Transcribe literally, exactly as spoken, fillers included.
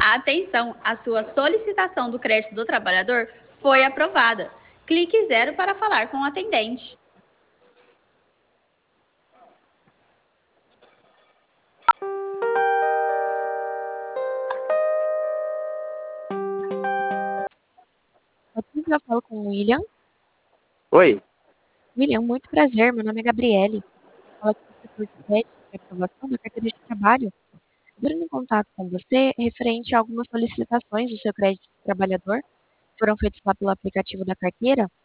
Atenção, a sua solicitação do crédito do trabalhador foi aprovada. Clique zero para falar com o atendente. Aqui eu falo com o William. Oi, William, muito prazer. Meu nome é Gabriele. Falo aqui do setor de crédito e aprovação da carteira de trabalho. Entrando em contato com você referente a algumas solicitações do seu crédito de trabalhador que foram feitas lá pelo aplicativo da carteira.